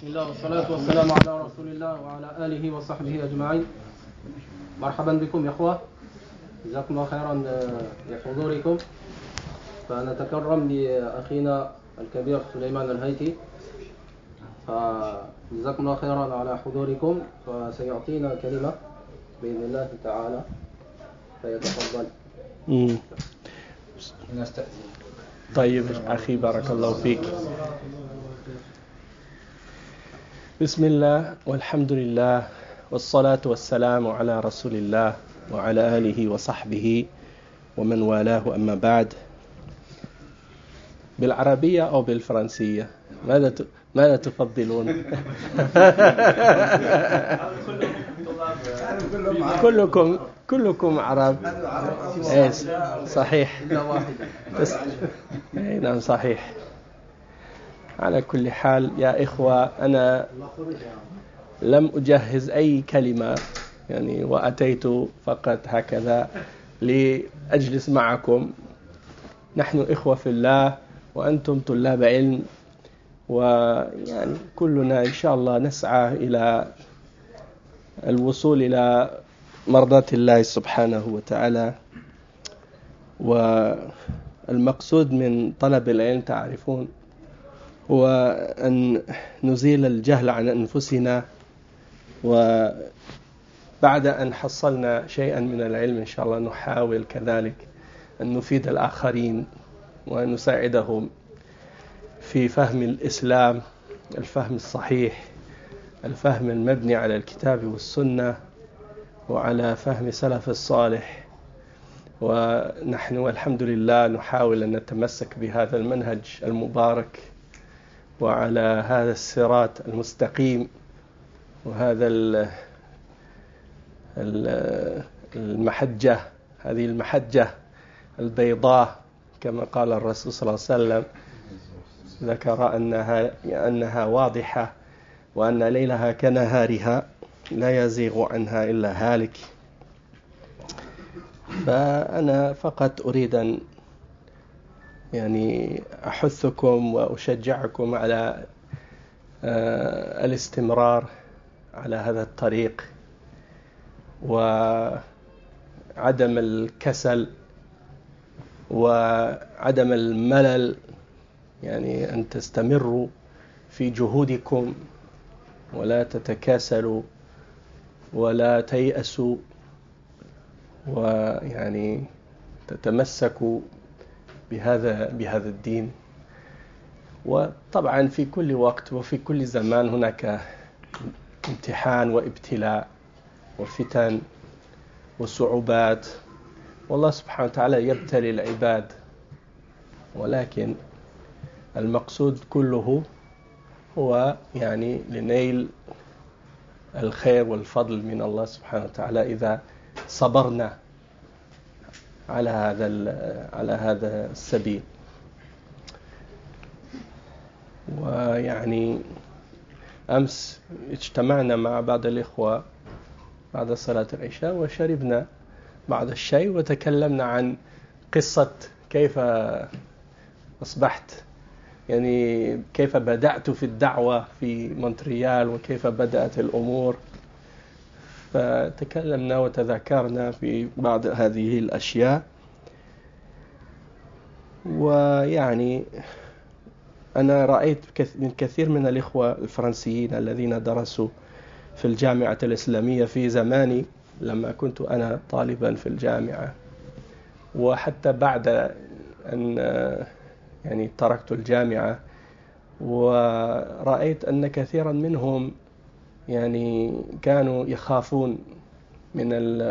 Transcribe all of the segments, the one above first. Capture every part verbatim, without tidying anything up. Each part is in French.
الله والصلاة والسلام على رسول الله وعلى آله وصحبه أجمعين. مرحبا بكم يا أخوة، جزاكم الله خيرا لحضوركم. فنتكرم لأخينا الكبير سليمان الهيتي، فجزاكم الله خيرا على حضوركم، فسيعطينا كلمة بإذن الله تعالى، فيتفضل. طيب أخي، بارك الله فيك. بسم الله والحمد لله والصلاة والسلام على رسول الله وعلى آله وصحبه ومن والاه، أما بعد. بالعربية أو بالفرنسية؟ ماذا ت... ماذا تفضلون؟ كلكم كلكم عرب. ايه صحيح. اي نعم صحيح. على كل حال يا إخوة، أنا لم أجهز أي كلمة يعني، وأتيت فقط هكذا لأجلس معكم. نحن إخوة في الله وأنتم طلاب علم، ويعني كلنا إن شاء الله نسعى إلى الوصول إلى مرضاة الله سبحانه وتعالى. والمقصود من طلب العلم تعرفون هو أن نزيل الجهل عن أنفسنا، وبعد أن حصلنا شيئا من العلم إن شاء الله نحاول كذلك أن نفيد الآخرين ونساعدهم في فهم الإسلام، الفهم الصحيح، الفهم المبني على الكتاب والسنة وعلى فهم سلف الصالح. ونحن والحمد لله نحاول أن نتمسك بهذا المنهج المبارك وعلى هذا الصراط المستقيم، وهذا المحجة، هذه المحجة البيضاء كما قال الرسول صلى الله عليه وسلم، ذكر أنها أنها واضحة وأن ليلها كنهارها لا يزيغ عنها إلا هالك. فأنا فقط أريد أن يعني أحثكم وأشجعكم على الاستمرار على هذا الطريق، وعدم الكسل وعدم الملل، يعني أن تستمروا في جهودكم ولا تتكاسلوا ولا تيأسوا، ويعني تتمسكوا بهذا بهذا الدين. وطبعا في كل وقت وفي كل زمان هناك امتحان وابتلاء وفتن وصعوبات، والله سبحانه وتعالى يبتلي العباد، ولكن المقصود كله هو يعني لنيل الخير والفضل من الله سبحانه وتعالى إذا صبرنا على هذا على هذا السبيل. ويعني أمس اجتمعنا مع بعض الإخوة بعد صلاة العشاء وشربنا بعض الشاي وتكلمنا عن قصة كيف أصبحت، يعني كيف بدأت في الدعوة في مونتريال وكيف بدأت الأمور. فتكلمنا وتذكرنا في بعض هذه الأشياء. ويعني أنا رأيت من كثير من الإخوة الفرنسيين الذين درسوا في الجامعة الإسلامية في زماني لما كنت أنا طالبا في الجامعة، وحتى بعد أن يعني تركت الجامعة، ورأيت أن كثيرا منهم يعني كانوا يخافون من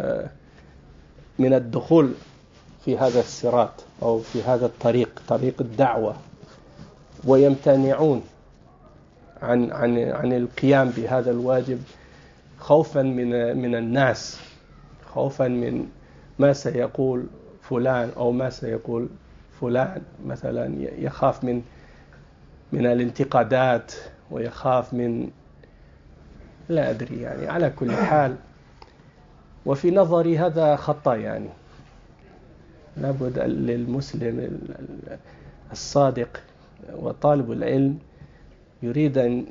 من الدخول في هذا الصراط أو في هذا الطريق، طريق الدعوة، ويمتنعون عن عن عن القيام بهذا الواجب خوفا من من الناس، خوفا من ما سيقول فلان أو ما سيقول فلان، مثلا يخاف من من الانتقادات ويخاف من لا أدري يعني. على كل حال، وفي نظري هذا خطأ، يعني لابد للمسلم الصادق وطالب العلم يريد أن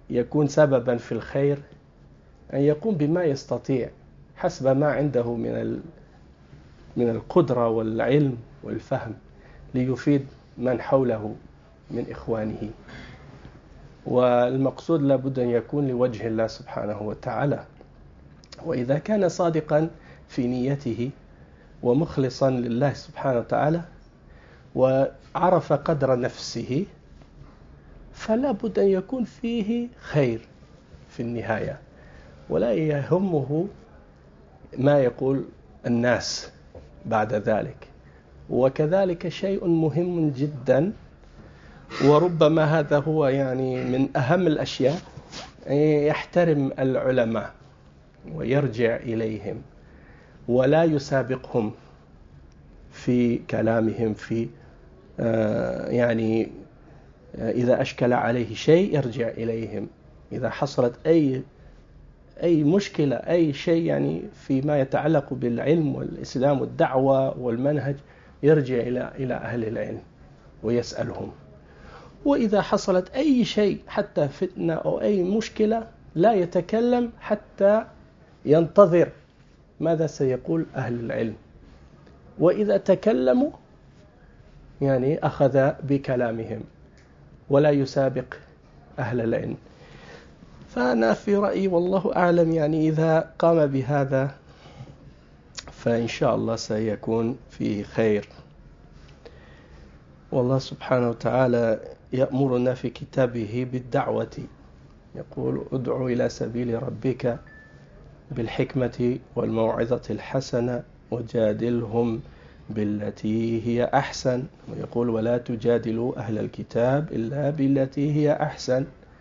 يكون سببا في الخير أن يقوم بما يستطيع حسب ما عنده من من القدرة والعلم والفهم ليفيد من حوله من إخوانه. والمقصود لابد أن يكون لوجه الله سبحانه وتعالى. وإذا كان صادقا في نيته ومخلصا لله سبحانه وتعالى وعرف قدر نفسه فلا بد أن يكون فيه خير في النهاية، ولا يهمه ما يقول الناس بعد ذلك. وكذلك شيء مهم جدا، وربما هذا هو يعني من أهم الأشياء، يحترم العلماء ويرجع إليهم ولا يسابقهم في كلامهم، في يعني إذا أشكل عليه شيء يرجع إليهم، إذا حصلت أي أي مشكلة أي شيء يعني فيما يتعلق بالعلم والإسلام والدعوة والمنهج يرجع إلى إلى أهل العلم ويسألهم. وإذا حصلت أي شيء حتى فتنة أو أي مشكلة لا يتكلم حتى ينتظر ماذا سيقول أهل العلم، وإذا تكلموا يعني أخذ بكلامهم ولا يسابق أهل العلم. فأنا في رأيي والله أعلم يعني إذا قام بهذا فإن شاء الله سيكون فيه خير. والله سبحانه وتعالى يأمرنا في كتابه بالدعوة، يقول ادعو إلى سبيل ربك بالحكمة والموعظة الحسنة وجادلهم بالتي هي أحسن، ويقول ولا تجادلوا أهل الكتاب إلا بالتي هي أحسن.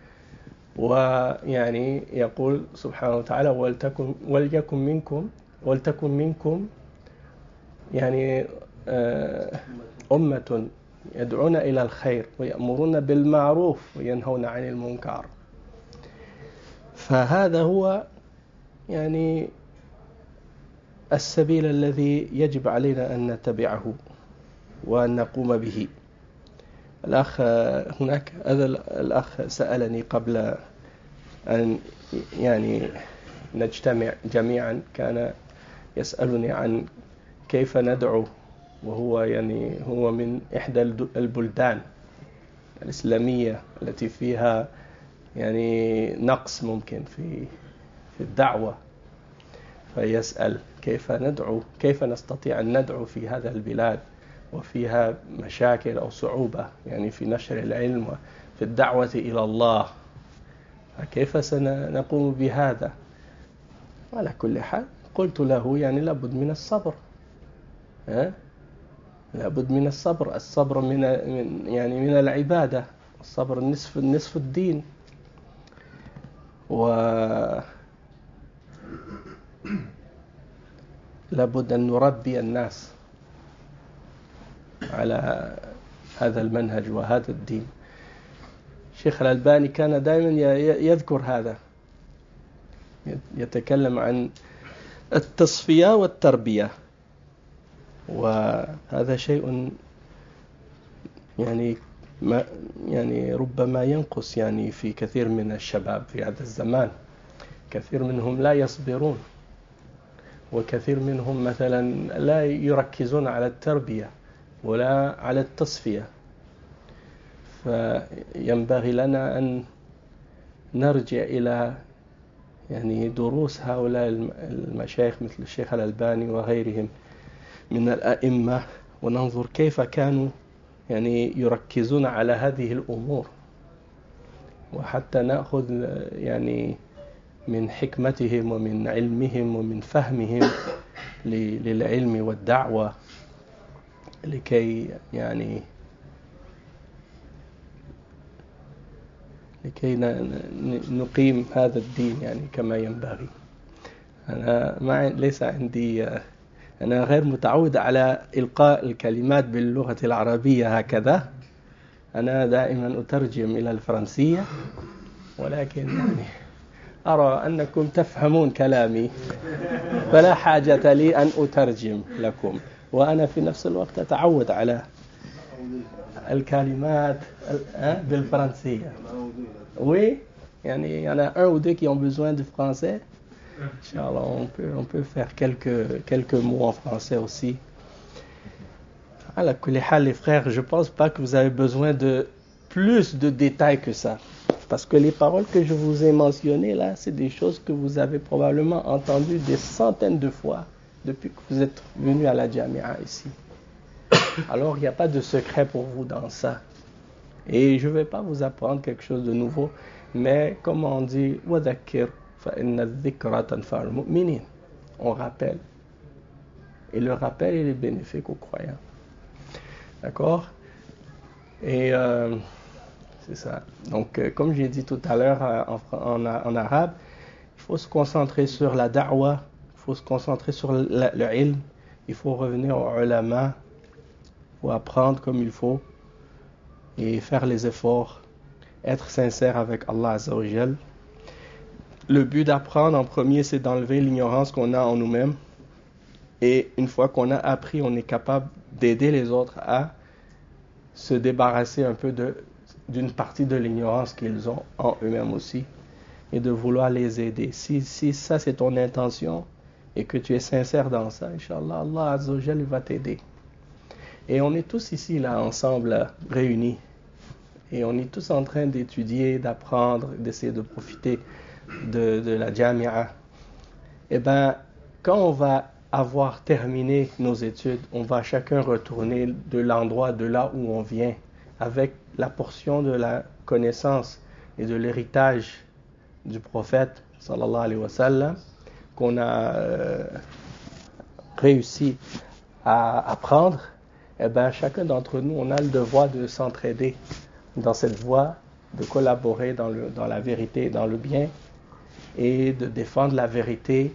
ويعني يقول سبحانه وتعالى ولتكن وليكن منكم ولتكن منكم يعني أمة يدعون إلى الخير ويأمرون بالمعروف وينهون عن المنكر. فهذا هو يعني السبيل الذي يجب علينا أن نتبعه وأن نقوم به. الأخ هناك هذا الأخ سألني قبل أن يعني نجتمع جميعا، كان يسألني عن كيف ندعو، وهو يعني هو من إحدى البلدان الإسلامية التي فيها يعني نقص ممكن في في الدعوة، فيسأل كيف ندعو، كيف نستطيع أن ندعو في هذا البلاد وفيها مشاكل أو صعوبة يعني في نشر العلم وفي الدعوة إلى الله، فكيف سنقوم بهذا؟ على كل حال قلت له يعني لابد من الصبر، ها؟ لابد من الصبر، الصبر من يعني من العبادة، الصبر نصف نصف الدين. و لابد أن نربي الناس على هذا المنهج وهذا الدين. الشيخ الألباني كان دائما يذكر هذا، يتكلم عن التصفية والتربية، وهذا شيء يعني ما يعني ربما ينقص يعني في كثير من الشباب في هذا الزمان. كثير منهم لا يصبرون، وكثير منهم مثلا لا يركزون على التربية ولا على التصفية. فينبغي لنا أن نرجع إلى يعني دروس هؤلاء المشايخ مثل الشيخ الألباني وغيرهم من الأئمة، وننظر كيف كانوا يعني يركزون على هذه الأمور، وحتى نأخذ يعني من حكمتهم ومن علمهم ومن فهمهم للعلم والدعوة، لكي يعني لكي نقيم هذا الدين يعني كما ينبغي. أنا ما ليس عندي، أنا غير متعود على إلقاء الكلمات باللغة العربية هكذا، أنا دائما أترجم إلى الفرنسية، ولكن يعني أرى أنكم تفهمون كلامي فلا حاجة لي أن أترجم لكم، وأنا في نفس الوقت أتعود على الكلمات بالفرنسية. وي Il y en a un ou deux qui ont besoin de français. Inch'Allah, on peut, on peut faire quelques, quelques mots en français aussi. Alors, les frères, je ne pense pas que vous avez besoin de plus de détails que ça. Parce que les paroles que je vous ai mentionnées là, c'est des choses que vous avez probablement entendues des centaines de fois depuis que vous êtes venu à la Jamia ici. Alors, il n'y a pas de secret pour vous dans ça. Et je ne vais pas vous apprendre quelque chose de nouveau, mais comme on dit, وَذَكِّرْ فَإِنَّ الذِّكْرَ تَنْفَعُ الْمُؤْمِنِينَ. On rappelle. Et le rappel, il est bénéfique aux croyants. D'accord? Et euh, c'est ça. Donc, euh, comme j'ai dit tout à l'heure euh, en, en, en arabe, il faut se concentrer sur la da'wa, il faut se concentrer sur le, le ilm, il faut revenir au ulama, il faut apprendre comme il faut et faire les efforts, être sincère avec Allah Azza wa Jal. Le but d'apprendre en premier, c'est d'enlever l'ignorance qu'on a en nous-mêmes. Et une fois qu'on a appris, on est capable d'aider les autres à se débarrasser un peu de, d'une partie de l'ignorance qu'ils ont en eux-mêmes aussi et de vouloir les aider. Si, si ça c'est ton intention et que tu es sincère dans ça, Inch'Allah, Allah Azza wa Jal va t'aider. Et on est tous ici, là, ensemble, là, réunis. Et on est tous en train d'étudier, d'apprendre, d'essayer de profiter de, de la Jamia. Et bien, quand on va avoir terminé nos études, on va chacun retourner de l'endroit de là où on vient avec la portion de la connaissance et de l'héritage du prophète sallallahu alayhi wa sallam qu'on a euh, réussi à apprendre. Et bien, chacun d'entre nous, on a le devoir de s'entraider dans cette voie, de collaborer dans, le, dans la vérité et dans le bien et de défendre la vérité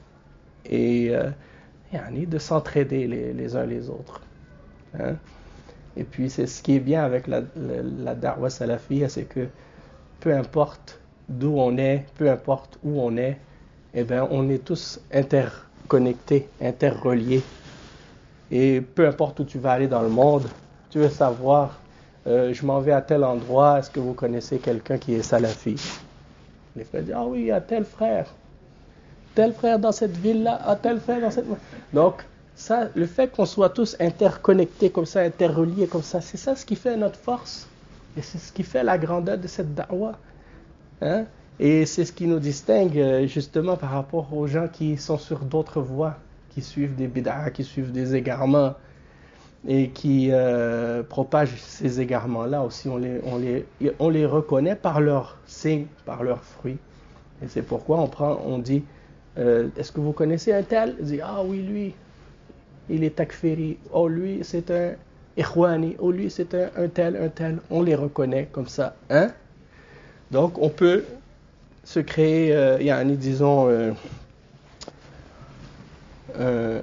et euh, de s'entraider les, les uns les autres. Hein? Et puis c'est ce qui est bien avec la, la, la da'wa salafiyya, c'est que peu importe d'où on est, peu importe où on est, eh bien, on est tous interconnectés, interreliés. Et peu importe où tu vas aller dans le monde, tu veux savoir, euh, je m'en vais à tel endroit, est-ce que vous connaissez quelqu'un qui est salafi? Les frères disent, ah oui, il y a tel frère. Tel frère dans cette ville-là, ah, tel frère dans cette... Donc, ça, le fait qu'on soit tous interconnectés comme ça, interreliés comme ça, c'est ça ce qui fait notre force. Et c'est ce qui fait la grandeur de cette da'wa. Hein? Et c'est ce qui nous distingue justement par rapport aux gens qui sont sur d'autres voies, qui suivent des bid'ah, qui suivent des égarements et qui euh, propagent ces égarements-là aussi. On les, on, les, on les reconnaît par leurs signes, par leurs fruits. Et c'est pourquoi on, prend, on dit, euh, est-ce que vous connaissez un tel? Il dit, ah oui, lui, il est takfiri. Oh, lui, c'est un ikhwani. Oh, lui, c'est un, un tel, un tel. On les reconnaît comme ça. Hein? Donc, on peut se créer, euh, yani, disons, euh, euh,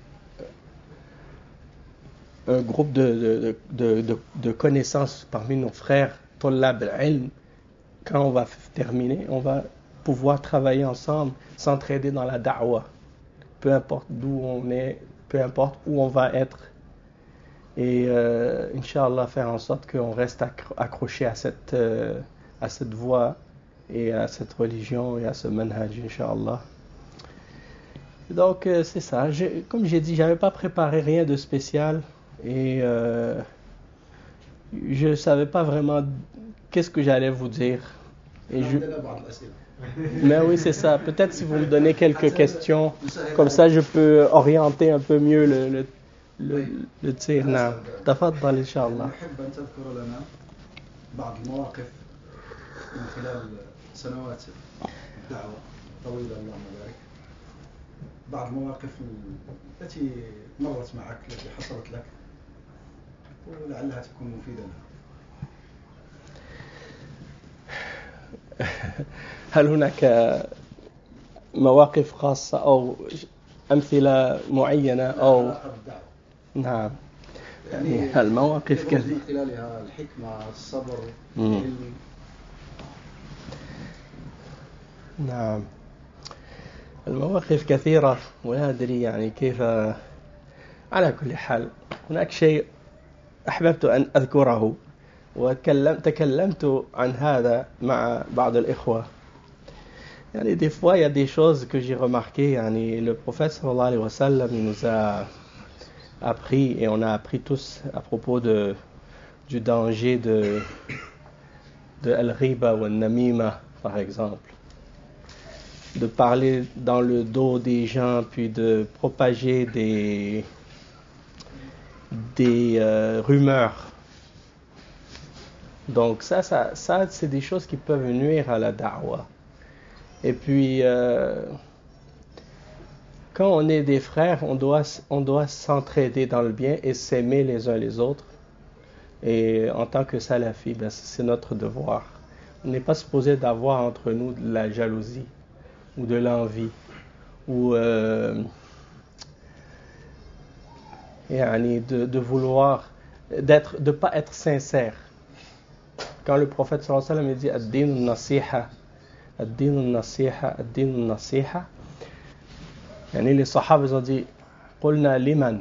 un groupe de, de, de, de, de connaissances parmi nos frères, Tollab al-Ilm. Quand on va terminer, on va pouvoir travailler ensemble, s'entraider dans la da'wa. Peu importe d'où on est, peu importe où on va être. Et euh, Inch'Allah, faire en sorte qu'on reste accro- accroché à cette, euh, à cette voie et à cette religion et à ce manhaj, Inch'Allah. Donc, euh, c'est ça. J'ai, comme j'ai dit, je n'avais pas préparé rien de spécial. Et euh, je ne savais pas vraiment qu'est-ce que j'allais vous dire. Et je... Mais oui, c'est ça. Peut-être si vous me donnez quelques questions, comme ça je peux orienter un peu mieux le, le, le, le tir. نعم. تفضل إن شاء الله. نحب أن تذكر لنا بعض المواقف من خلال سنوات الدعوة طويلة اللهم بارك. بعض المواقف التي مرت معك، التي حصلت لك، ولعلها تكون مفيدة لنا. هل هناك مواقف خاصة أو أمثلة معينة أو نعم يعني المواقف كذا من خلالها الحكمة، الصبر، العلم. نعم المواقف كثيرة ولا أدري يعني كيف. على كل حال هناك شيء أحببت أن أذكره وتكلمت عن هذا مع بعض الإخوة. يعني des fois il y a des choses que j'ai remarquées. يعني le prophète sallallahu alayhi wa sallam il nous a appris, et on a appris tous à propos de du danger de de al-riba ou al-namima par exemple, de parler dans le dos des gens puis de propager des des euh, rumeurs. Donc ça, ça, ça, c'est des choses qui peuvent nuire à la da'wah. Et puis, euh, quand on est des frères, on doit, on doit s'entraider dans le bien et s'aimer les uns les autres. Et en tant que salafi, ben, c'est notre devoir. On n'est pas supposé d'avoir entre nous de la jalousie ou de l'envie ou euh, de, de vouloir, d'être, de ne pas être sincère. Quand le prophète sallallahu alayhi wa sallam dit ad-din nasiha, ad-din nasiha, ad-din nasiha, yani les sahaba ont dit qulna liman,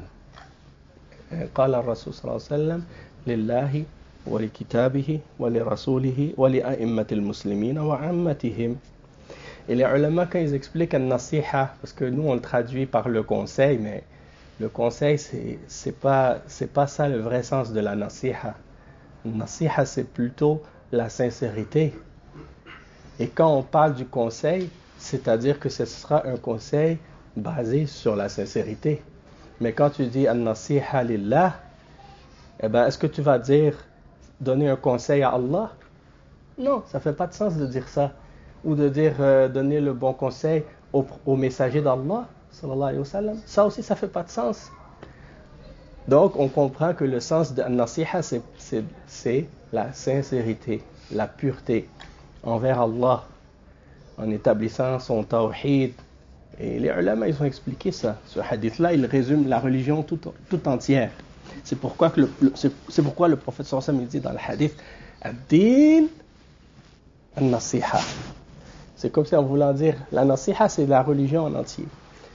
qala ar-rasul sallallahu alayhi wa sallam lillahi wa li kitabihi wa li rasulihi wa li a'immatil muslimina wa ammatihim. Et les ulama, quand ils expliquent an-nasiha, parce que nous on le traduit par le conseil, mais le conseil c'est c'est pas c'est pas ça le vrai sens de la nasiha. Nasiha, c'est plutôt la sincérité. Et quand on parle du conseil, c'est-à-dire que ce sera un conseil basé sur la sincérité. Mais quand tu dis an-nasiha lillah, eh ben, est-ce que tu vas dire donner un conseil à Allah? Non, ça fait pas de sens de dire ça. Ou de dire euh, donner le bon conseil au, au messager d'Allah, sallallahu alayhi wa sallam. Ça aussi, ça fait pas de sens. Donc, on comprend que le sens de nasiha, c'est, c'est, c'est la sincérité, la pureté envers Allah, en établissant son tawhid. Et les ulama, ils ont expliqué ça. Ce hadith-là, il résume la religion tout, tout entière. C'est pourquoi, que le, c'est, c'est pourquoi le prophète sallallahu alayhi wa sallam dit dans le hadith ad-din an-nasiha. C'est comme si en voulant dire la nasiha, c'est la religion en entier.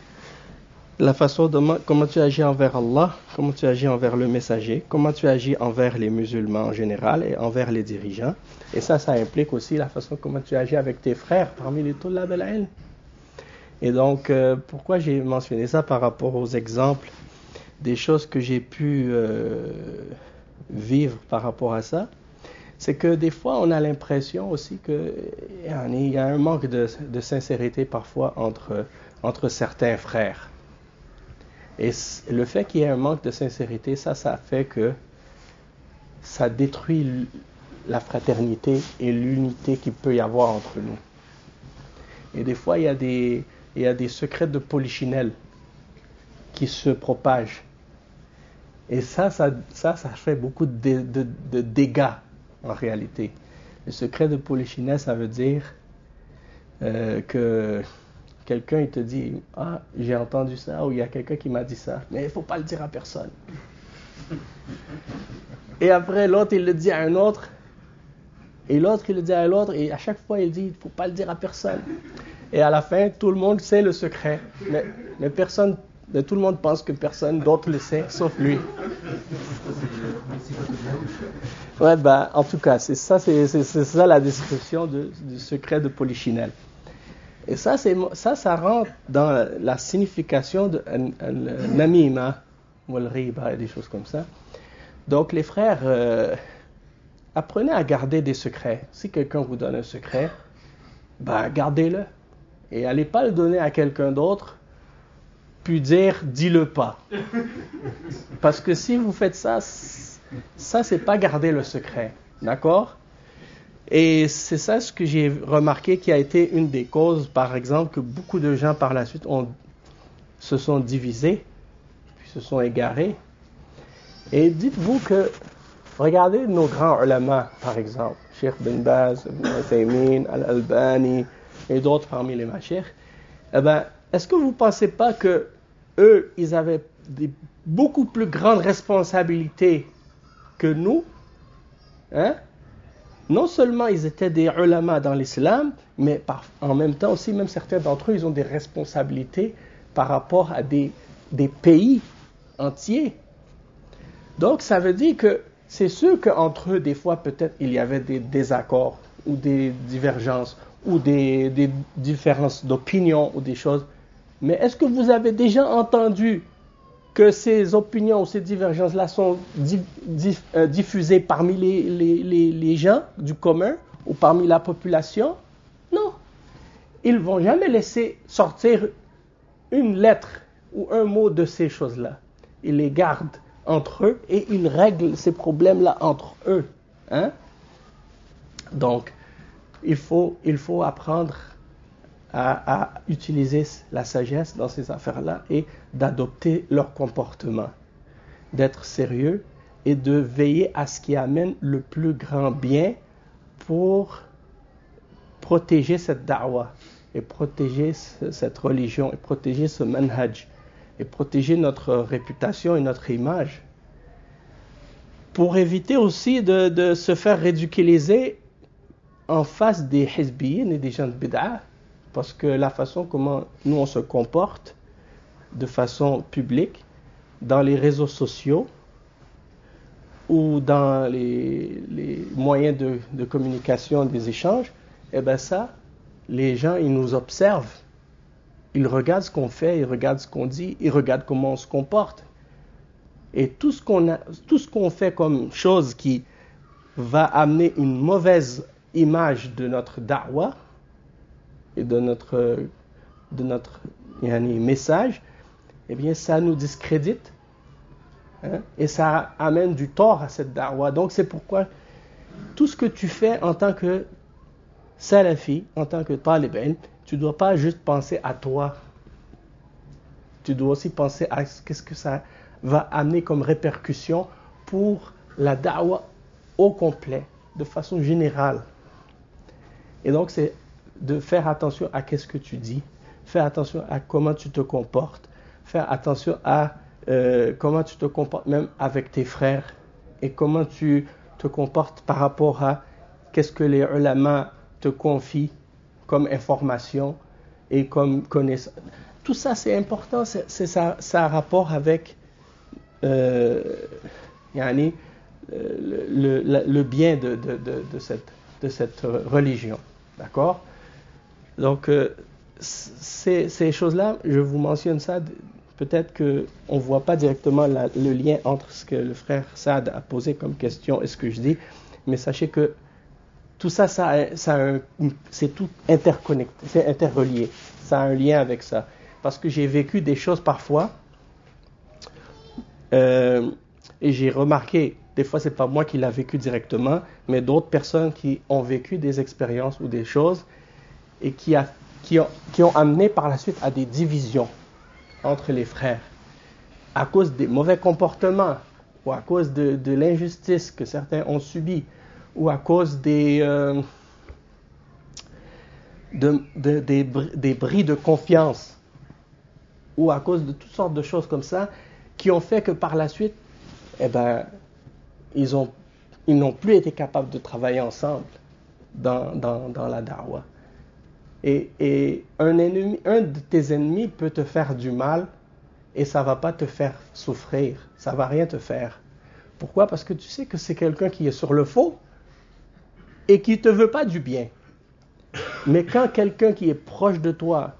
La façon de comment tu agis envers Allah, comment tu agis envers le messager, comment tu agis envers les musulmans en général et envers les dirigeants. Et ça, ça implique aussi la façon comment tu agis avec tes frères parmi les tullab al-ilm. Et donc, euh, pourquoi j'ai mentionné ça par rapport aux exemples des choses que j'ai pu euh, vivre par rapport à ça, c'est que des fois, on a l'impression aussi qu'il y a un manque de, de sincérité parfois entre, entre certains frères. Et le fait qu'il y ait un manque de sincérité, ça, ça fait que ça détruit la fraternité et l'unité qu'il peut y avoir entre nous. Et des fois, il y a des, il y a des secrets de polichinelle qui se propagent. Et ça, ça, ça, ça fait beaucoup de, de, de dégâts en réalité. Le secret de polichinelle, ça veut dire euh, que quelqu'un il te dit « Ah, j'ai entendu ça » ou « Il y a quelqu'un qui m'a dit ça », mais il ne faut pas le dire à personne. Et après, l'autre, il le dit à un autre, et l'autre, il le dit à l'autre, et à chaque fois, il dit « Il ne faut pas le dire à personne ». Et à la fin, tout le monde sait le secret, mais, mais personne, mais tout le monde pense que personne d'autre le sait, sauf lui. Ouais, bah, en tout cas, c'est ça, c'est, c'est, c'est ça la description de, du secret de polichinelle. Et ça, c'est, ça, ça rentre dans la, la signification de namima ou al-riba et des choses comme ça. Donc, les frères, euh, apprenez à garder des secrets. Si quelqu'un vous donne un secret, bah, gardez-le. Et allez pas le donner à quelqu'un d'autre, puis dire, dis-le pas. Parce que si vous faites ça, ça, c'est pas garder le secret. D'accord? Et c'est ça ce que j'ai remarqué qui a été une des causes, par exemple, que beaucoup de gens par la suite ont, se sont divisés, puis se sont égarés. Et dites-vous que, regardez nos grands ulama, par exemple, Cheikh Ben Baz, Ibn Uthaymin, Al-Albani, et d'autres parmi les mashayikh, eh ben, est-ce que vous ne pensez pas que eux, ils avaient des beaucoup plus grandes responsabilités que nous, hein? Non seulement ils étaient des ulama dans l'islam, mais par, en même temps aussi, même certains d'entre eux, ils ont des responsabilités par rapport à des, des pays entiers. Donc ça veut dire que c'est sûr qu'entre eux, des fois, peut-être, il y avait des désaccords ou des divergences ou des, des différences d'opinion ou des choses. Mais est-ce que vous avez déjà entendu que ces opinions ou ces divergences-là sont di- di- euh, diffusées parmi les, les, les, les gens du commun ou parmi la population? Non. Ils ne vont jamais laisser sortir une lettre ou un mot de ces choses-là. Ils les gardent entre eux et ils règlent ces problèmes-là entre eux. Hein? Donc, il faut, il faut apprendre à, à utiliser la sagesse dans ces affaires-là et d'adopter leur comportement, d'être sérieux et de veiller à ce qui amène le plus grand bien pour protéger cette da'wah et protéger cette religion et protéger ce manhaj et protéger notre réputation et notre image, pour éviter aussi de, de se faire ridiculiser en face des hizbiyin et des gens de bid'a, parce que la façon comment nous on se comporte de façon publique dans les réseaux sociaux ou dans les, les moyens de, de communication, des échanges, eh bien ça, les gens, ils nous observent. Ils regardent ce qu'on fait, ils regardent ce qu'on dit, ils regardent comment on se comporte. Et tout ce qu'on a, tout ce qu'on fait comme chose qui va amener une mauvaise image de notre da'wah et de notre, de notre yani, message, eh bien ça nous discrédite, hein, et ça amène du tort à cette da'wah. Donc c'est pourquoi tout ce que tu fais en tant que salafi, en tant que talib ilm, tu ne dois pas juste penser à toi. Tu dois aussi penser à ce que ça va amener comme répercussion pour la da'wah au complet, de façon générale. Et donc c'est de faire attention à ce que tu dis, faire attention à comment tu te comportes, faire attention à euh, comment tu te comportes même avec tes frères et comment tu te comportes par rapport à qu'est-ce que les ulama te confient comme information et comme connaissance. Tout ça c'est important, c'est, c'est ça, ça a rapport avec euh, yani, le, le, le, le bien de, de, de, de, cette, de cette religion. D'accord? Donc, euh, ces, ces choses-là, je vous mentionne ça, peut-être qu'on ne voit pas directement la, le lien entre ce que le frère Saad a posé comme question et ce que je dis, mais sachez que tout ça, ça, ça a un, c'est tout interconnecté, c'est interrelié, ça a un lien avec ça. Parce que j'ai vécu des choses parfois, euh, et j'ai remarqué, des fois c'est pas moi qui l'ai vécu directement, mais d'autres personnes qui ont vécu des expériences ou des choses, et qui, a, qui, ont, qui ont amené par la suite à des divisions entre les frères, à cause des mauvais comportements, ou à cause de, de l'injustice que certains ont subie, ou à cause des, euh, de, de, des, des bris de confiance, ou à cause de toutes sortes de choses comme ça, qui ont fait que par la suite, eh ben, ils, ont, ils n'ont plus été capables de travailler ensemble dans, dans, dans la da'wah. Et, et un, ennemi, un de tes ennemis peut te faire du mal et ça ne va pas te faire souffrir, ça ne va rien te faire. Pourquoi? Parce que tu sais que c'est quelqu'un qui est sur le faux et qui ne te veut pas du bien. Mais quand quelqu'un qui est proche de toi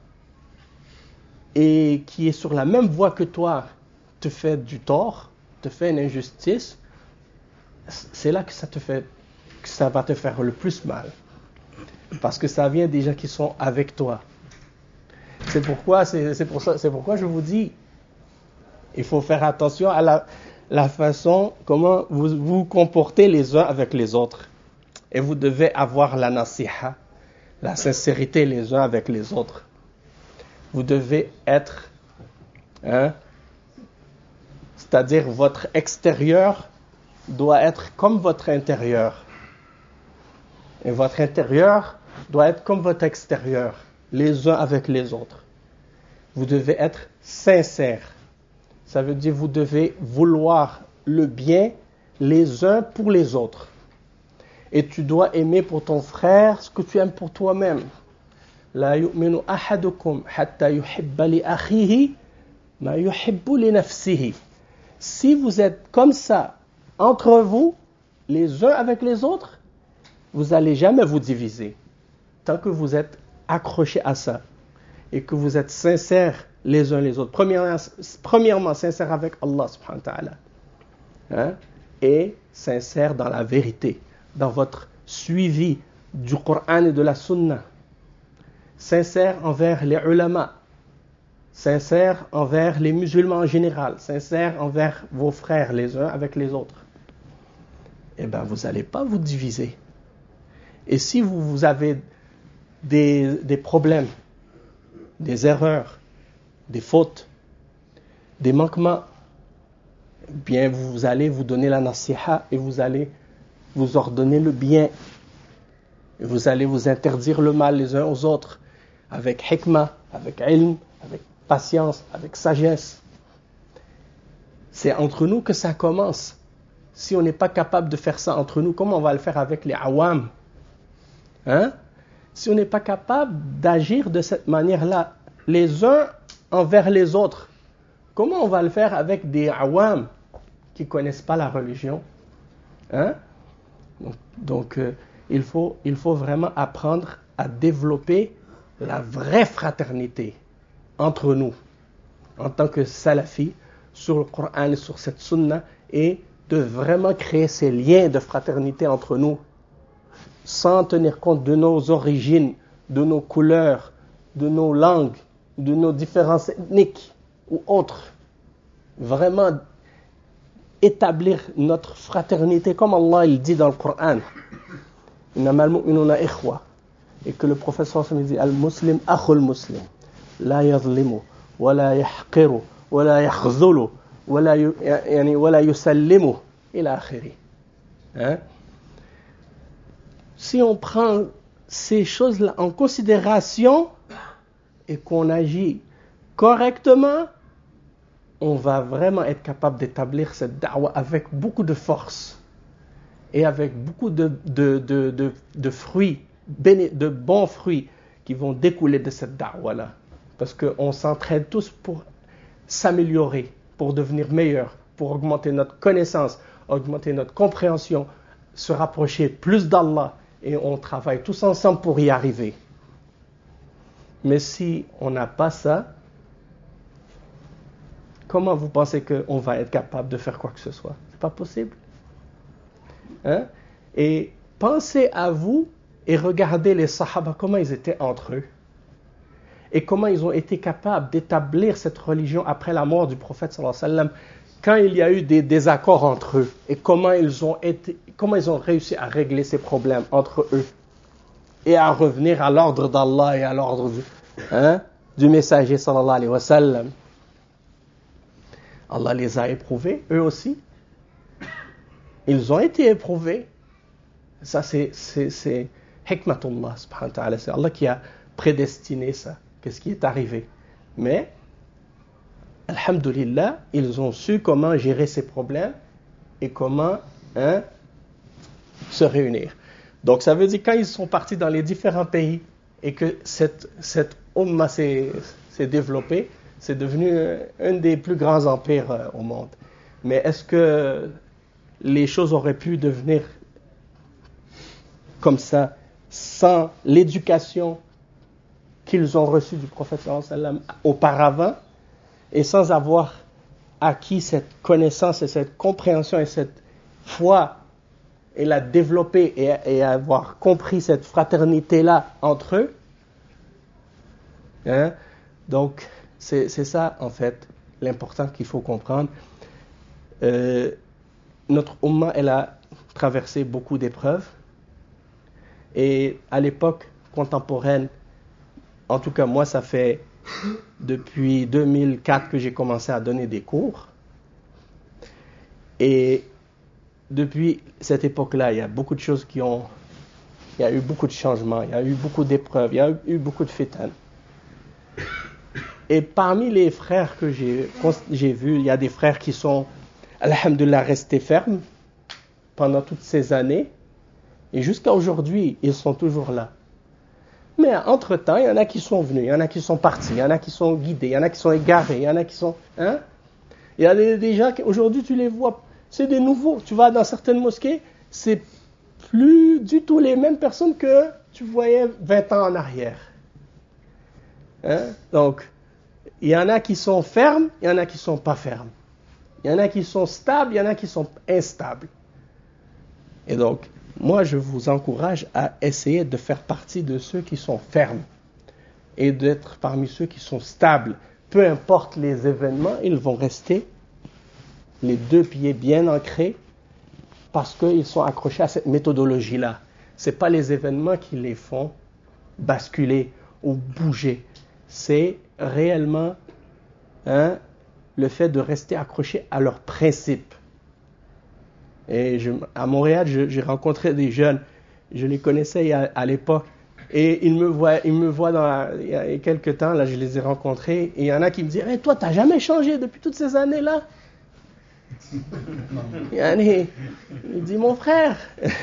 et qui est sur la même voie que toi te fait du tort, te fait une injustice, c'est là que ça, te fait, que ça va te faire le plus mal. Parce que ça vient des gens qui sont avec toi. C'est pourquoi, c'est, c'est pour ça, c'est pourquoi je vous dis, il faut faire attention à la, la façon comment vous vous comportez les uns avec les autres. Et vous devez avoir la nasiha, la sincérité les uns avec les autres. Vous devez être, hein, c'est-à-dire votre extérieur doit être comme votre intérieur. Et votre intérieur doit être comme votre extérieur, les uns avec les autres. Vous devez être sincère. Ça veut dire que vous devez vouloir le bien les uns pour les autres. Et tu dois aimer pour ton frère ce que tu aimes pour toi-même. La yu'minu ahadukum hatta yuhibba li akhihi ma yuhibbu li nafsihi. Si vous êtes comme ça, entre vous, les uns avec les autres, vous n'allez jamais vous diviser. Tant que vous êtes accrochés à ça et que vous êtes sincères les uns les autres. Premièrement, premièrement sincères avec Allah subhanahu wa ta'ala. Hein? Et sincères dans la vérité, dans votre suivi du Coran et de la Sunna. Sincères envers les ulama. Sincères envers les musulmans en général. Sincères envers vos frères les uns avec les autres. Eh bien, vous n'allez pas vous diviser. Et si vous, vous avez des, des problèmes, des erreurs, des fautes, des manquements, eh bien, vous allez vous donner la nasiha et vous allez vous ordonner le bien. Et vous allez vous interdire le mal les uns aux autres avec hikmah, avec ilm, avec patience, avec sagesse. C'est entre nous que ça commence. Si on n'est pas capable de faire ça entre nous, comment on va le faire avec les awam? Hein? Si on n'est pas capable d'agir de cette manière-là, les uns envers les autres, comment on va le faire avec des awam qui ne connaissent pas la religion? Hein? Donc, donc euh, il faut, il faut vraiment apprendre à développer la vraie fraternité entre nous, en tant que salafis, sur le Coran et sur cette sunna, et de vraiment créer ces liens de fraternité entre nous, sans tenir compte de nos origines, de nos couleurs, de nos langues, de nos différences ethniques ou autres. Vraiment établir notre fraternité, comme Allah il dit dans le Coran, et que le prophète sallallahu alayhi wa sallam dit al-muslim akhul muslim la yadhlimu wa la yahqiru wa la yakhzulu wa la yani wa la yusallimu ila akhiri. Hein? Si on prend ces choses-là en considération et qu'on agit correctement, on va vraiment être capable d'établir cette da'wa avec beaucoup de force et avec beaucoup de, de, de, de, de fruits, de bons fruits qui vont découler de cette da'wa-là. Parce qu'on s'entraide tous pour s'améliorer, pour devenir meilleurs, pour augmenter notre connaissance, augmenter notre compréhension, se rapprocher plus d'Allah, et on travaille tous ensemble pour y arriver. Mais si on n'a pas ça, comment vous pensez qu'on va être capable de faire quoi que ce soit? C'est pas possible. Hein? Et pensez à vous et regardez les sahaba, comment ils étaient entre eux. Et comment ils ont été capables d'établir cette religion après la mort du prophète sallallahu alayhi wa sallam, quand il y a eu des désaccords entre eux, et comment ils ont été, comment ils ont réussi à régler ces problèmes entre eux, et à revenir à l'ordre d'Allah et à l'ordre du, hein, du messager sallallahu alayhi wa sallam. Allah les a éprouvés, eux aussi. Ils ont été éprouvés. Ça, c'est, c'est, c'est hikmatullah, subhanahu wa ta'ala. C'est Allah qui a prédestiné ça. Qu'est-ce qui est arrivé? Mais, alhamdulillah, ils ont su comment gérer ces problèmes et comment hein, se réunir. Donc, ça veut dire quand ils sont partis dans les différents pays et que cette, cette umma s'est, s'est développée, c'est devenu un des plus grands empires euh, au monde. Mais est-ce que les choses auraient pu devenir comme ça sans l'éducation qu'ils ont reçue du prophète sallallahu alayhi wa sallam auparavant et sans avoir acquis cette connaissance et cette compréhension et cette foi et la développer et, et avoir compris cette fraternité-là entre eux? Hein? Donc, c'est, c'est ça, en fait, l'important qu'il faut comprendre. Euh, notre Ummah, elle a traversé beaucoup d'épreuves. Et à l'époque contemporaine, en tout cas, moi, ça fait depuis deux mille quatre que j'ai commencé à donner des cours. Et depuis cette époque-là, il y a beaucoup de choses qui ont... Il y a eu beaucoup de changements, il y a eu beaucoup d'épreuves, il y a eu beaucoup de fitan. Et parmi les frères que j'ai, j'ai vus, il y a des frères qui sont, alhamdulillah, restés fermes pendant toutes ces années. Et jusqu'à aujourd'hui, ils sont toujours là. Mais entre-temps, il y en a qui sont venus, il y en a qui sont partis, il y en a qui sont guidés, il y en a qui sont égarés, il y en a qui sont... Hein? Il y a des, des gens qui, aujourd'hui, tu les vois, c'est des nouveaux. Tu vas dans certaines mosquées, c'est plus du tout les mêmes personnes que tu voyais vingt ans en arrière. Hein? Donc, il y en a qui sont fermes, il y en a qui ne sont pas fermes. Il y en a qui sont stables, il y en a qui sont instables. Et donc, moi, je vous encourage à essayer de faire partie de ceux qui sont fermes et d'être parmi ceux qui sont stables. Peu importe les événements, ils vont rester les deux pieds bien ancrés parce qu'ils sont accrochés à cette méthodologie-là. Ce n'est pas les événements qui les font basculer ou bouger. C'est réellement hein, le fait de rester accrochés à leurs principes. Et je, à Montréal, je, j'ai rencontré des jeunes, je les connaissais à, à l'époque, et ils me voient, ils me voient dans la, il y a quelques temps, là, je les ai rencontrés, et il y en a qui me disent hey, « Toi, tu n'as jamais changé depuis toutes ces années-là ?» Yani, il dit « Mon frère !»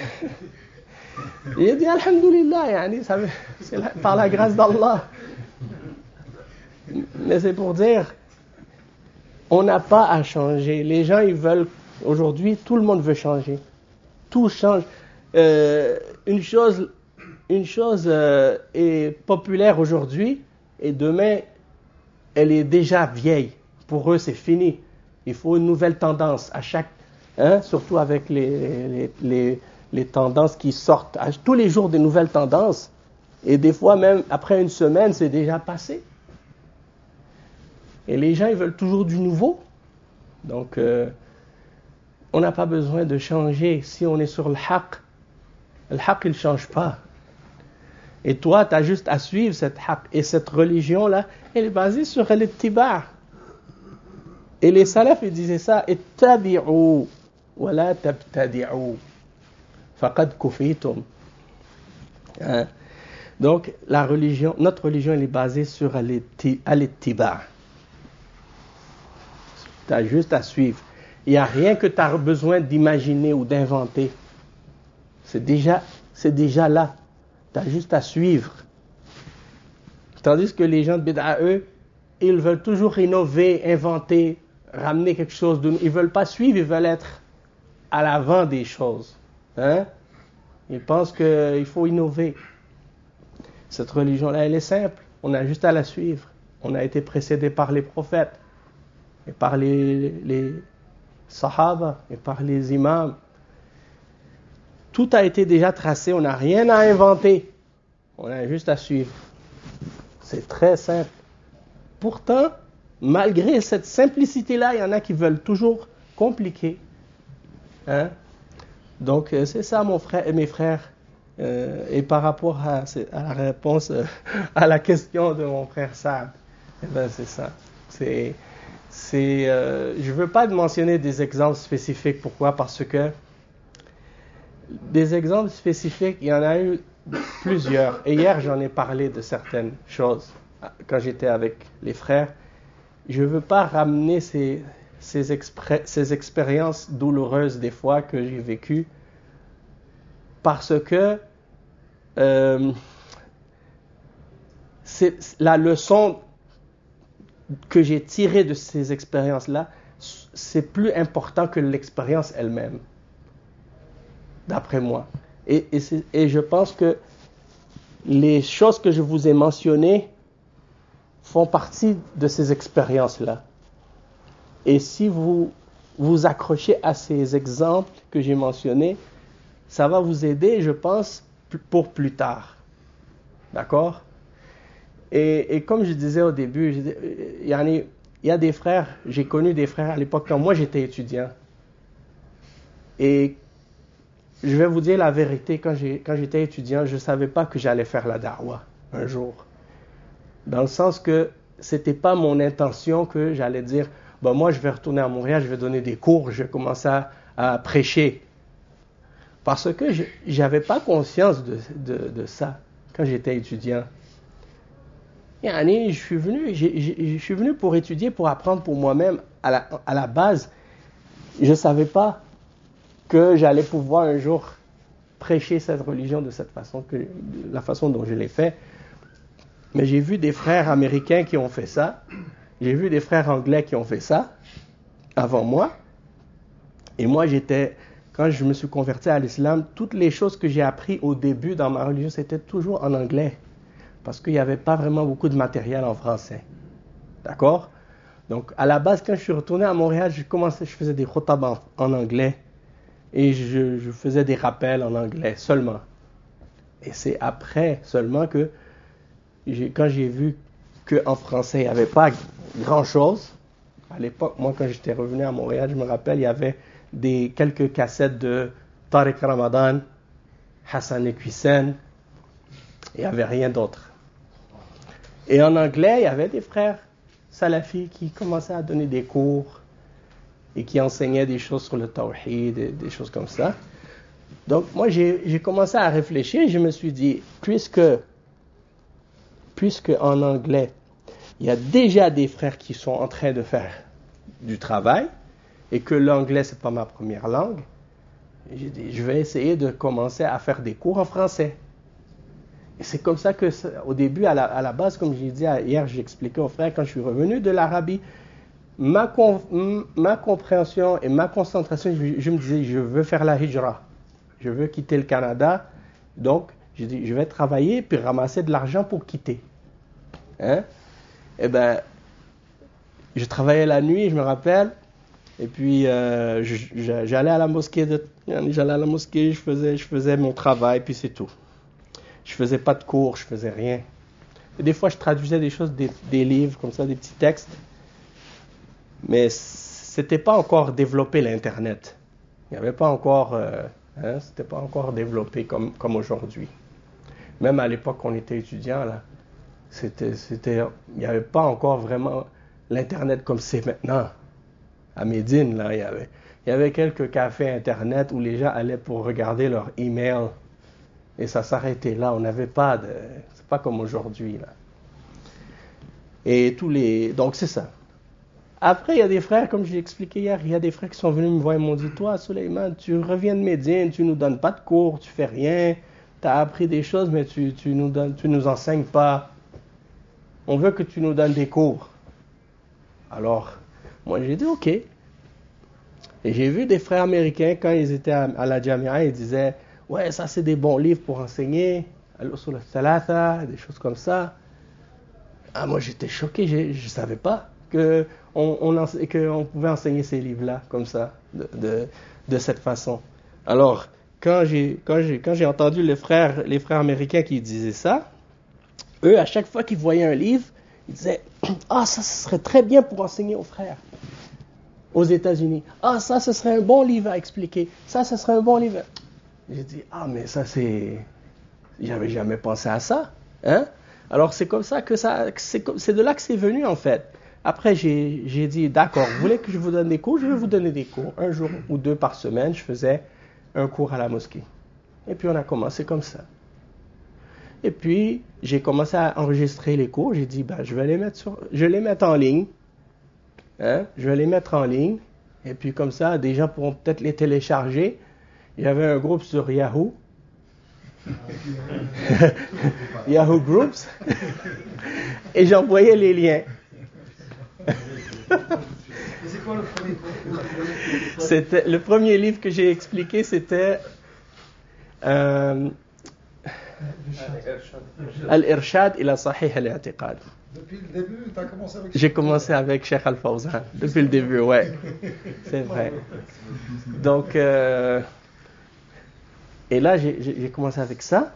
Il dit « Alhamdulillah, yani, ça, c'est la, par la grâce d'Allah. » Mais c'est pour dire, on n'a pas à changer. Les gens, ils veulent, aujourd'hui, tout le monde veut changer. Tout change. Euh, une chose, une chose euh, est populaire aujourd'hui et demain, elle est déjà vieille. Pour eux, c'est fini. Il faut une nouvelle tendance à chaque, hein, surtout avec les, les, les, les tendances qui sortent. À, tous les jours, des nouvelles tendances. Et des fois, même après une semaine, c'est déjà passé. Et les gens, ils veulent toujours du nouveau. Donc, euh, on n'a pas besoin de changer. Si on est sur le haqq, le haqq, il ne change pas. Et toi, tu as juste à suivre cette haqq. Et cette religion-là, elle est basée sur l'ittiba'. Et les salafs, ils disaient ça, « Ittabi'u wa la tabtadi'u, faqad kufitum » hein? Donc, la religion, notre religion, elle est basée sur l'ittiba'. Tu as juste à suivre. Il n'y a rien que tu as besoin d'imaginer ou d'inventer. C'est déjà, c'est déjà là. Tu as juste à suivre. Tandis que les gens de bid'a, eux, ils veulent toujours innover, inventer, ramener quelque chose de nouveau. Ils ne veulent pas suivre, ils veulent être à l'avant des choses. Hein? Ils pensent qu'il faut innover. Cette religion-là, elle est simple. On a juste à la suivre. On a été précédé par les prophètes, et par les, les sahaba, et par les imams. Tout a été déjà tracé, on n'a rien à inventer. On a juste à suivre. C'est très simple. Pourtant, malgré cette simplicité-là, il y en a qui veulent toujours compliquer. Hein? Donc, c'est ça, mon frère et mes frères. Euh, et par rapport à, à la réponse euh, à la question de mon frère Saad, eh ben, c'est ça. C'est, c'est, euh, je ne veux pas mentionner des exemples spécifiques. Pourquoi? Parce que des exemples spécifiques, il y en a eu plusieurs. Et hier, j'en ai parlé de certaines choses quand j'étais avec les frères. Je ne veux pas ramener ces, ces, expré- ces expériences douloureuses des fois que j'ai vécues, parce que euh, c'est la leçon que j'ai tirée de ces expériences-là, c'est plus important que l'expérience elle-même, d'après moi. Et, et, c'est, et je pense que les choses que je vous ai mentionnées font partie de ces expériences-là. Et si vous vous accrochez à ces exemples que j'ai mentionnés, ça va vous aider, je pense, pour plus tard. D'accord? Et, et comme je disais au début, je dis, il y a, il y a des frères, j'ai connu des frères à l'époque quand moi j'étais étudiant. Et je vais vous dire la vérité, quand, j'ai, quand j'étais étudiant, je ne savais pas que j'allais faire la da'wah un jour. Dans le sens que ce n'était pas mon intention que j'allais dire, ben moi je vais retourner à Montréal, je vais donner des cours, je vais commencer à, à prêcher. Parce que je n'avais pas conscience de, de, de ça quand j'étais étudiant. Et année, je suis venu, j'ai, j'ai, je suis venu pour étudier, pour apprendre pour moi-même. À la, à la base, je ne savais pas que j'allais pouvoir un jour prêcher cette religion de cette façon, que, de la façon dont je l'ai fait. Mais j'ai vu des frères américains qui ont fait ça. J'ai vu des frères anglais qui ont fait ça avant moi. Et moi, j'étais, quand je me suis converti à l'islam, toutes les choses que j'ai apprises au début dans ma religion, c'était toujours en anglais. Parce qu'il n'y avait pas vraiment beaucoup de matériel en français. D'accord? Donc, à la base, quand je suis retourné à Montréal, je, commençais, je faisais des khotab en, en anglais. Et je, je faisais des rappels en anglais seulement. Et c'est après seulement que, j'ai, quand j'ai vu qu'en français, il n'y avait pas grand-chose. À l'époque, moi, quand j'étais revenu à Montréal, je me rappelle, il y avait des, quelques cassettes de Tariq Ramadan, Hassan Equisen. Il n'y avait rien d'autre. Et en anglais, il y avait des frères salafis qui commençaient à donner des cours et qui enseignaient des choses sur le tawhid, des, des choses comme ça. Donc, moi, j'ai, j'ai commencé à réfléchir et je me suis dit, puisque, puisque en anglais, il y a déjà des frères qui sont en train de faire du travail et que l'anglais, c'est pas ma première langue, j'ai dit, je vais essayer de commencer à faire des cours en français. Et c'est comme ça que, au début, à la, à la base, comme j'ai dit hier, j'ai expliqué aux frères, quand je suis revenu de l'Arabie, ma, con, ma compréhension et ma concentration, je, je me disais, je veux faire la hijra. Je veux quitter le Canada. Donc, j'ai dit, je vais travailler puis ramasser de l'argent pour quitter. Hein? Eh bien, je travaillais la nuit, je me rappelle. Et puis, euh, je, je, j'allais à la mosquée, de, j'allais à la mosquée, je faisais, je faisais mon travail, puis c'est tout. Je faisais pas de cours, je faisais rien. Et des fois, je traduisais des choses, des, des livres, comme ça, des petits textes. Mais c'était pas encore développé l'Internet. Il n'y avait pas encore, euh, hein, c'était pas encore développé comme, comme aujourd'hui. Même à l'époque qu'on était étudiant, là, c'était, c'était, il n'y avait pas encore vraiment l'Internet comme c'est maintenant. À Médine, là, il y avait, il y avait quelques cafés Internet où les gens allaient pour regarder leur email. Et ça s'arrêtait là. On n'avait pas de, c'est pas comme aujourd'hui, là. Et tous les, donc c'est ça. Après, il y a des frères, comme je l'ai expliqué hier, il y a des frères qui sont venus me voir et m'ont dit, toi, Suleiman, tu reviens de Médine, tu nous donnes pas de cours, tu fais rien, tu as appris des choses, mais tu, tu nous donnes, tu nous enseignes pas. On veut que tu nous donnes des cours. Alors, moi, j'ai dit, ok. Et j'ai vu des frères américains, quand ils étaient à, à la Jamia, ils disaient, ouais, ça, c'est des bons livres pour enseigner, al-usul al-thalatha, des choses comme ça. Ah, moi, j'étais choqué, je ne savais pas que on, on, que on pouvait enseigner ces livres-là, comme ça, de, de, de cette façon. Alors, quand j'ai, quand j'ai, quand j'ai entendu les frères, les frères américains qui disaient ça, eux, à chaque fois qu'ils voyaient un livre, ils disaient, ah, ça, ce serait très bien pour enseigner aux frères aux États-Unis. Ah, ça, ce serait un bon livre à expliquer. Ça, ce serait un bon livre. J'ai dit, ah, mais ça, c'est... J'avais jamais pensé à ça. Hein? Alors, c'est comme ça que ça... C'est, comme... c'est de là que c'est venu, en fait. Après, j'ai, j'ai dit, d'accord, vous voulez que je vous donne des cours? Je vais vous donner des cours. Un jour ou deux par semaine, je faisais un cours à la mosquée. Et puis, on a commencé comme ça. Et puis, j'ai commencé à enregistrer les cours. J'ai dit, ben, je vais les mettre sur... Je vais les mettre en ligne. Hein? Je vais les mettre en ligne. Et puis, comme ça, des gens pourront peut-être les télécharger. Il y avait un groupe sur Yahoo. Yahoo Groups. Et j'envoyais les liens. C'est quoi le premier cours? C'était, le premier livre que j'ai expliqué, c'était euh, Al-Irshad ila Sahih al-I'tiqad. Depuis le début, tu as commencé avec... J'ai commencé avec Cheikh Al-Fawzan. Depuis le début, ouais. C'est vrai. Donc... Euh, Et là, j'ai, j'ai commencé avec ça.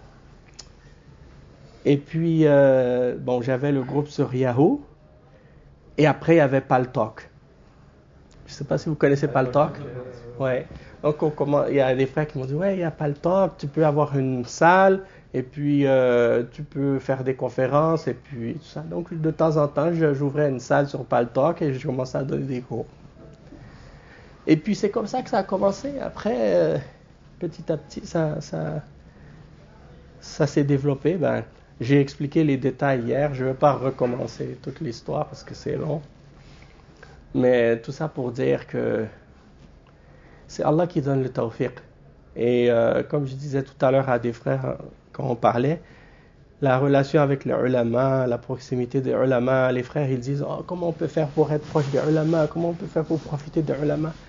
Et puis, euh, bon, j'avais le groupe sur Yahoo. Et après, il y avait Paltalk. Je ne sais pas si vous connaissez Paltalk. Ouais. Donc, on commence, il y a des frères qui m'ont dit, ouais, il y a Paltalk, tu peux avoir une salle, et puis euh, tu peux faire des conférences, et puis tout ça. Donc, de temps en temps, j'ouvrais une salle sur Paltalk et je commençais à donner des cours. Et puis, c'est comme ça que ça a commencé. Après... Euh, petit à petit, ça, ça, ça s'est développé. Ben, j'ai expliqué les détails hier. Je ne vais pas recommencer toute l'histoire parce que c'est long. Mais tout ça pour dire que c'est Allah qui donne le tawfiq. Et euh, comme je disais tout à l'heure à des frères quand on parlait, la relation avec les ulama, la proximité des ulama, les frères ils disent oh, comment on peut faire pour être proche des ulama, comment on peut faire pour profiter des ulama.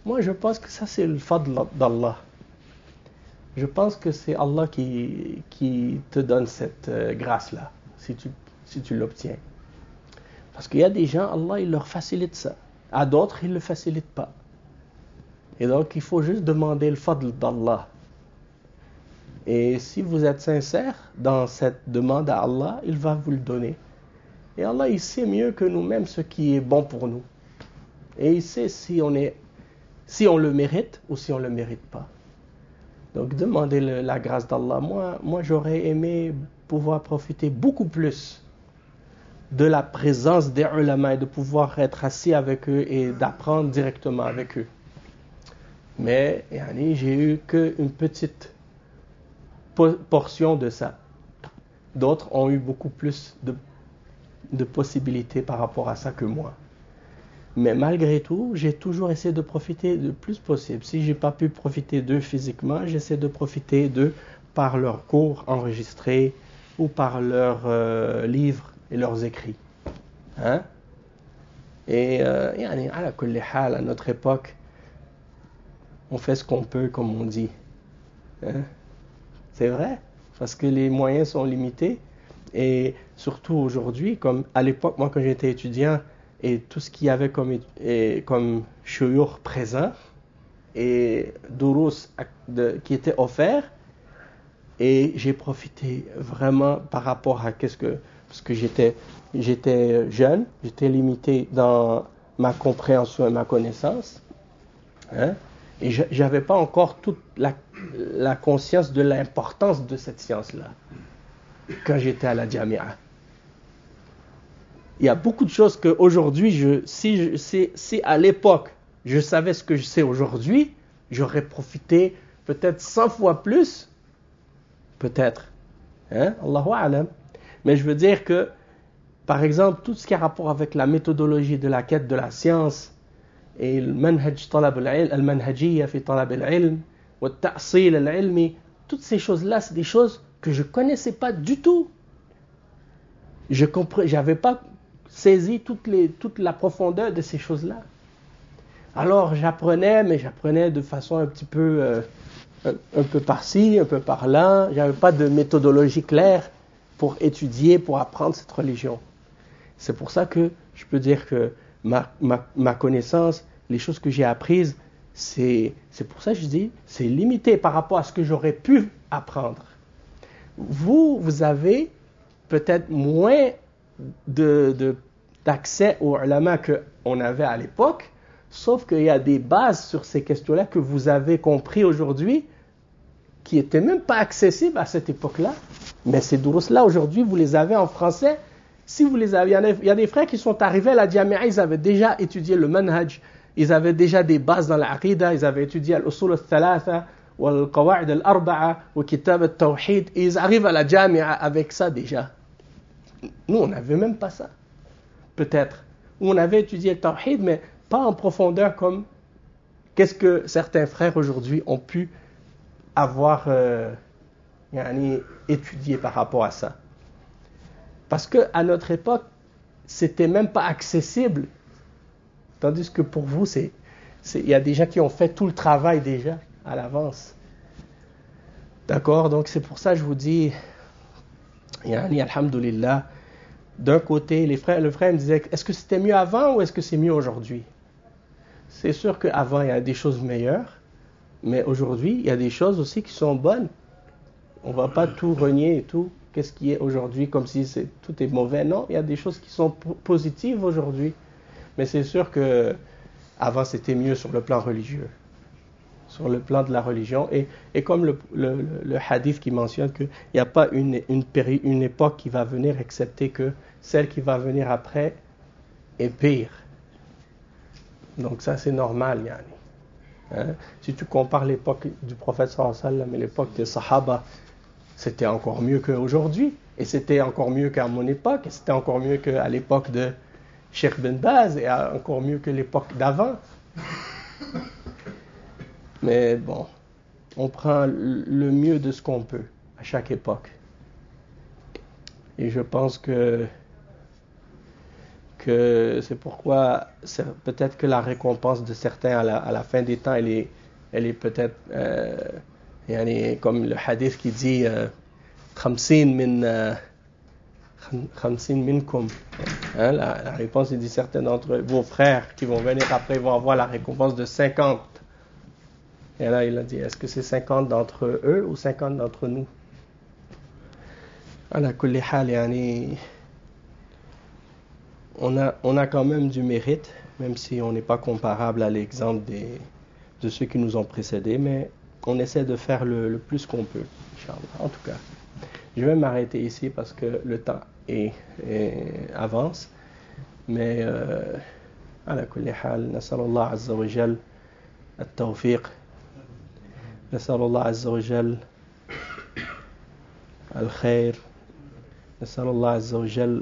Moi, je pense que ça, c'est le fadl d'Allah. Je pense que c'est Allah qui, qui te donne cette euh, grâce-là, si tu, si tu l'obtiens. Parce qu'il y a des gens, Allah, il leur facilite ça. À d'autres, il ne le facilite pas. Et donc, il faut juste demander le fadl d'Allah. Et si vous êtes sincère dans cette demande à Allah, il va vous le donner. Et Allah, il sait mieux que nous-mêmes ce qui est bon pour nous. Et il sait si on, est, si on le mérite ou si on ne le mérite pas. Donc, demandez le, la grâce d'Allah. Moi, moi, j'aurais aimé pouvoir profiter beaucoup plus de la présence des ulama et de pouvoir être assis avec eux et d'apprendre directement avec eux. Mais yani, j'ai eu qu'une petite po- portion de ça. D'autres ont eu beaucoup plus de, de possibilités par rapport à ça que moi. Mais malgré tout, j'ai toujours essayé de profiter le plus possible. Si je n'ai pas pu profiter d'eux physiquement, j'essaie de profiter d'eux par leurs cours enregistrés ou par leurs euh, livres et leurs écrits. Hein? Et euh, yani, ala kulli hal, à notre époque, on fait ce qu'on peut, comme on dit. Hein? C'est vrai, parce que les moyens sont limités. Et surtout aujourd'hui, comme à l'époque, moi quand j'étais étudiant, et tout ce qu'il y avait comme, et, comme shuyukh présent, et durus de, qui était offert, et j'ai profité vraiment par rapport à qu'est-ce que... Parce que j'étais, j'étais jeune, j'étais limité dans ma compréhension et ma connaissance. Hein? Et je n'avais pas encore toute la, la conscience de l'importance de cette science-là quand j'étais à la Jamia. Il y a beaucoup de choses qu'aujourd'hui, je, si, je, si, si à l'époque je savais ce que je sais aujourd'hui, j'aurais profité peut-être cent fois plus, peut-être. Hein? Allahu a'lam. Mais je veux dire que, par exemple, tout ce qui a rapport avec la méthodologie de la quête de la science, et le manhaj talab al-ilm, al-manhajiyya fi talab al-ilm, wa al-ta'sil al-ilmi, toutes ces choses-là, c'est des choses que je ne connaissais pas du tout. Je comprenais, j'avais pas saisi toute, les, toute la profondeur de ces choses-là. Alors j'apprenais, mais j'apprenais de façon un petit peu, euh, un, un peu par-ci, un peu par-là. J'avais pas de méthodologie claire pour étudier, pour apprendre cette religion. C'est pour ça que je peux dire que ma, ma, ma connaissance, les choses que j'ai apprises, c'est, c'est pour ça que je dis, c'est limité par rapport à ce que j'aurais pu apprendre. Vous, vous avez peut-être moins de, de, d'accès aux ulama qu'on avait à l'époque, sauf qu'il y a des bases sur ces questions-là que vous avez compris aujourd'hui, qui n'étaient même pas accessibles à cette époque-là. Mais ces durus-là, aujourd'hui, vous les avez en français. Si vous les avez, il y a des frères qui sont arrivés à la Jamia, ils avaient déjà étudié le manhaj, ils avaient déjà des bases dans l'aqida, ils avaient étudié al-usul al-thalatha, ou al-qawa'id al-arba'a, ou kitab al-tawhid, et ils arrivent à la Jamia avec ça déjà. Nous, on n'avait même pas ça, peut-être. Ou on avait étudié le tawhid, mais pas en profondeur comme qu'est-ce que certains frères aujourd'hui ont pu avoir euh, yani, étudié par rapport à ça. Parce qu'à notre époque, c'était même pas accessible. Tandis que pour vous, c'est, c'est, il y a des gens qui ont fait tout le travail déjà à l'avance. D'accord? Donc c'est pour ça que je vous dis, yani, alhamdulillah, d'un côté, les frères, le frère me disait, est-ce que c'était mieux avant ou est-ce que c'est mieux aujourd'hui? C'est sûr qu'avant, il y a des choses meilleures, mais aujourd'hui, il y a des choses aussi qui sont bonnes. On ne va pas tout renier et tout. Qu'est-ce qui est aujourd'hui comme si c'est, tout est mauvais? Non, il y a des choses qui sont p- positives aujourd'hui. Mais c'est sûr que avant c'était mieux sur le plan religieux, sur le plan de la religion. Et, et comme le, le, le hadith qui mentionne qu'il n'y a pas une, une, péri- une époque qui va venir excepté que celle qui va venir après est pire. Donc ça c'est normal, yani. Hein? Si tu compares l'époque du prophète sallallahu alayhi wa sallam et l'époque des sahaba, c'était encore mieux qu'aujourd'hui, et c'était encore mieux qu'à mon époque, et c'était encore mieux qu'à l'époque de Cheikh Ben Baz, et encore mieux que l'époque d'avant. Mais bon, on prend le mieux de ce qu'on peut à chaque époque. Et je pense que, que c'est pourquoi c'est, peut-être que la récompense de certains à la, à la fin des temps, elle est, elle est peut-être euh, yani, comme le hadith qui dit euh, khamsin min euh, khamsin minkum. Hein, la, la réponse est dit certains d'entre vos frères qui vont venir après vont avoir la récompense de cinquante. Et là il a dit, est-ce que c'est cinquante d'entre eux ou cinquante d'entre nous? Ala kulli hal, yani, on a, on a quand même du mérite, même si on n'est pas comparable à l'exemple des, de ceux qui nous ont précédés, mais on essaie de faire le, le plus qu'on peut, Inch'Allah. En tout cas, je vais m'arrêter ici parce que le temps est, est, avance, mais ala kulli hal, nasallallahu azza wa jal at-tawfiq, nasallallahu azza wa jal al-khair, nasallallahu azza wa jal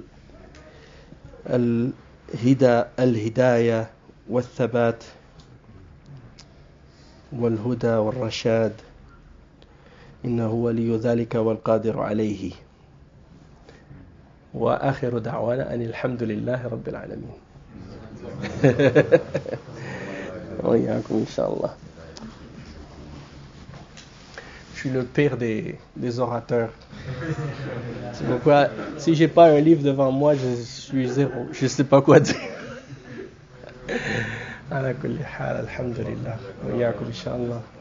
الهدى الهداية والثبات والهدى والرشاد إنه ولي ذلك والقادر عليه وآخر دعوانا أن الحمد لله رب العالمين وإياكم إن شاء الله. Je suis le pire des, des orateurs. C'est pourquoi, si j'ai pas un livre devant moi, je suis zéro. Je sais pas quoi dire. Ala kulli hal, alhamdulillah. Wa iyyakum inshallah.